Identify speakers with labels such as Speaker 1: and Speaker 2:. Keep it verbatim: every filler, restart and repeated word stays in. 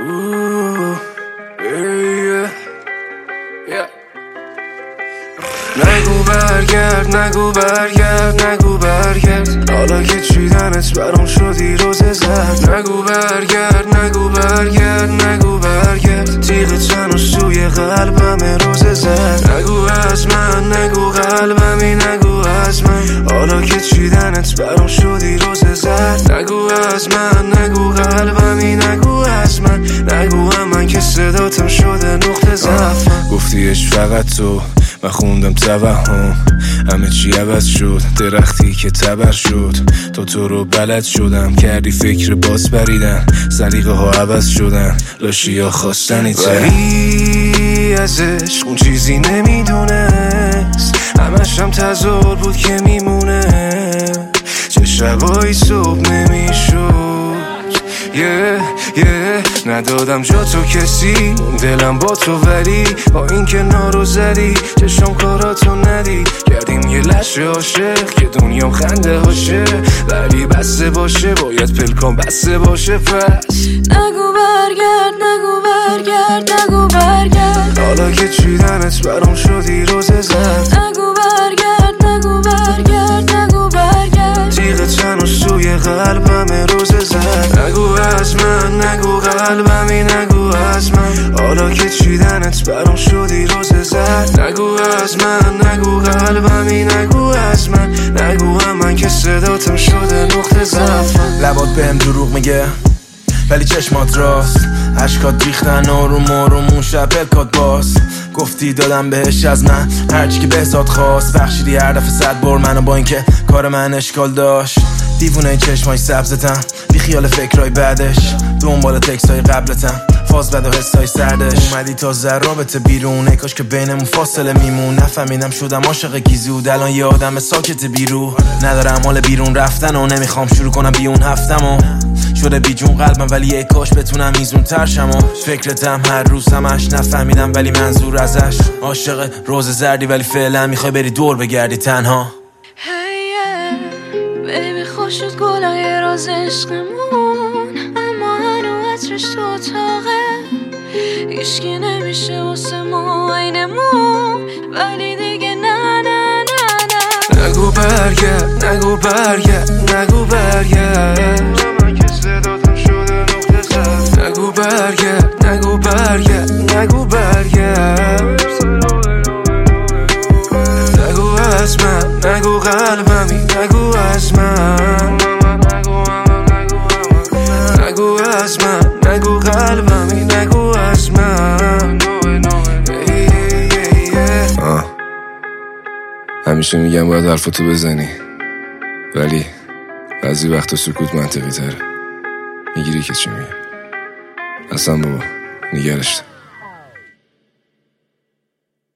Speaker 1: نگو برگرد نگو برگرد نگو برگرد حالا که چیدنت برام شدی روز زرد نگو برگرد نگو برگرد نگو برگرد تیغ تنو سوی قلبم روز زرد نگو از من نگو قلبمی نگو از من حالا که چیدنت برام شدی روز زرد نگو از من نگو قلبمی نگو از من نگو هم من که صداتم شده نقطه ضعفم گفتیش فقط تو و خوندم توهم همه چی عوض شد درختی که تبر شد تو تو رو بلد شدم کردی فکر باز بریدن سلیقه ها عوض شدن لاشی ها خواستنی تر ولی از عشق اون چیزی نمیدونست همش هم تظاهر بود که میمونه چه شبایی صبح نمیشد yeah, yeah. ندادم جا تو کسی دلم با تو ولی با این که نارو زدی چشم کاراتو ندی کردیم یه لشه عاشق که دنیام خنده هاشه ولی بسته باشه باید پلکان بسته باشه پس
Speaker 2: نگو برگرد نگو برگرد نگو برگرد
Speaker 1: حالا که چیدنت برام شدی روز زرد
Speaker 2: نگو برگرد نگو برگرد نگو برگرد
Speaker 1: تیغ تنو سوی قلبم روز زرد نگو از من نگو قلبمی نگو از من حالا که چیدنت برام شدی روز زرد نگو از من نگو قلبمی نگو از من نگو هم من که صداتم شده نقطه ضعفم
Speaker 3: لبات بهم دروغ میگه ولی چشمات راست عشقات ریختن آروم آروم اون شب پلکات باز گفتی دادم بهش از من هرچی که بهزاد خواست بخشیدی هر دفعه صد بار منو با این که کار من اشکال داشت دیوونه این چشمای سبزتم بی خیال فکرای بعدش دنبال تکسای قبلتم فاز بد و حسای سردش اومدی تا رابطه بیرون ای کاش که بینمون فاصله میمون نفهمیدم شدم عاشق گیزود الان یه آدم ساکت بیرو ندارم حال بیرون رفتن و نمیخوام شروع کنم بی اون هفتمو شده بی جون قلبم ولی ای کاش بتونم ایزون ترشم و فکرتم هر روز همش نفهمیدم ولی منظور ازش عاشق روز زردی ولی فعلا میخوای بری دور بگردی تنها
Speaker 2: بیبی خوش شد گلای راز عشقمون اما هنو عطرش تو اتاقه هیچکی نمیشه واسه ما عینمون ولی دیگه نه نه نه نه
Speaker 1: نگو برگرد نگو برگرد نگو برگرد من که صداتم شده نقطه ضعف نگو برگرد نگو برگرد نگو برگرد نگو از من نگو قلبمی نگو از من نگو از من نگو قلبمی نگو از من آه. همیشه میگم باید حرفتو بزنی ولی بعضی وقتا سکوت منطقی تره میگیری که چی میگم اصلا بابا نگرشتم